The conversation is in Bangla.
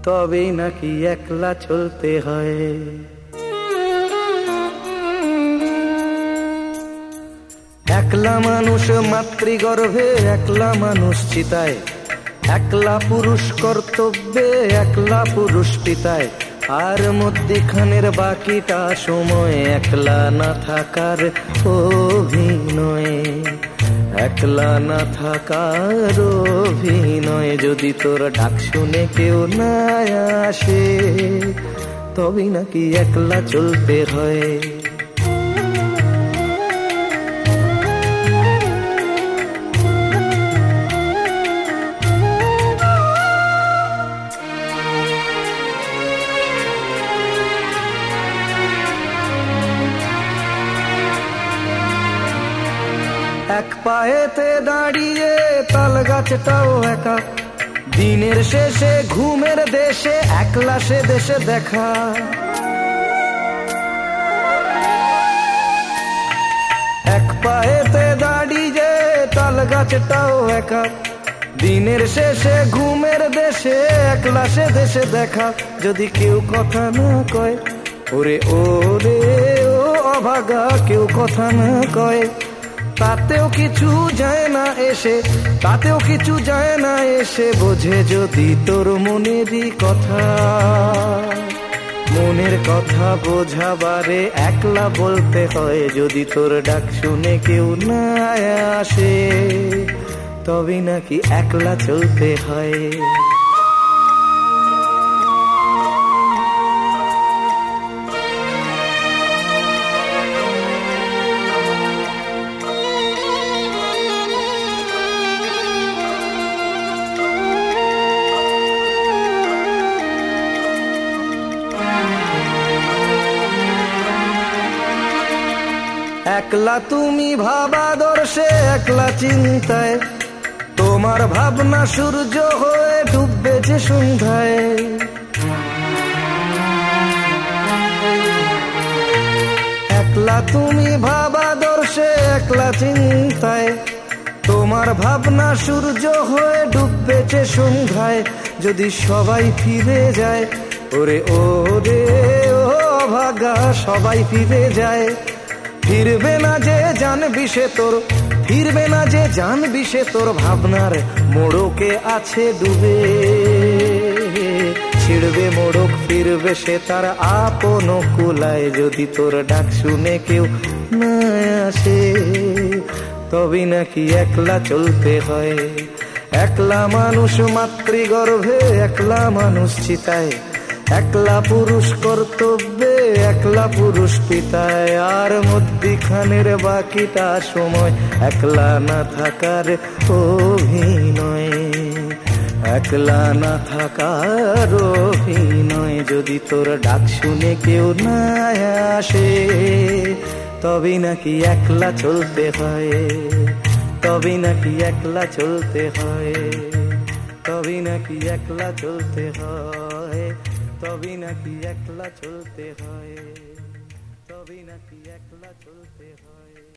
তবেই নাকি একলা চলতে হয়। একলা মানুষ মাতৃগর্ভে, একলা মানুষ চিতায়, একলা পুরুষ কর্তব্যে, একলা পুরুষ পিতায়, আর মধ্যিখানের বাকিটা সময় একলা না থাকার অভিনয়। একলা না থাকার অভিনয়। যদি তোর ডাক শুনে কেউ না আসে, তবেই নাকি একলা চলতে হয়। এক পায়েতে দাঁড়িয়ে তাল গাছটাও একা, দিনের শেষে ঘুমের দেশে একলা সে দেশে দেখা। এক পায়েতে দাঁড়িয়ে তাল গাছটাও একা, দিনের শেষে ঘুমের দেশে একলা সে দেশে দেখা। যদি কেউ কথা না কয়, ওরে ওরে ও অভাগা, কেউ কথা না কয়, তাতেও কিছু যায় না এসে, তাতেও কিছু যায় না এসে। বোঝে যদি তোর মনেরই কথা, মনের কথা বোঝাবারে একলা বলতে হয়। যদি তোর ডাক শুনে কেউ না আসে, তবে নাকি একলা চলতে হয়। একলা তুমি ভাবাদর্শে, একলা চিন্তায়, তোমার ভাবনা সূর্য হয়ে ডুববে যে সন্ধ্যায়। একলা তুমি ভাবাদর্শে, একলা চিন্তায়, তোমার ভাবনা সূর্য হয়ে ডুববে যে সন্ধ্যায়। যদি সবাই ফিরে যায়, ওরে ওরে ও ভাগা, সবাই ফিরে যায়, ফিরবে না যে জানবি সে তোর, ফিরবে না যে জানবি সে তোর ভাবনার মোড়কে আছে ডুবে। ছিড়বে মোড়ক, ফিরবে সে তার আপন কুলায়। যদি তোর ডাক শুনে কেউ না আসে, তবে নাকি একলা চলতে হয়। একলা মানুষ মাতৃগর্ভে, একলা মানুষ চিতায়, একলা পুরুষ কর্তব্যে, একলা পুরুষ পিতায়, আর মধ্যিখানের বাকিটা সময় একলা না থাকার অভিনয়। একলা না থাকার অভিনয়। যদি তোর ডাক শুনে কেউ না আসে, তবে নাকি একলা চলতে হয়। তবে নাকি একলা চলতে হয়। তবে নাকি একলা চলতে হয়। তবে নাকি একলা চলতে হয়। তবে নাকি একলা চলতে হয়।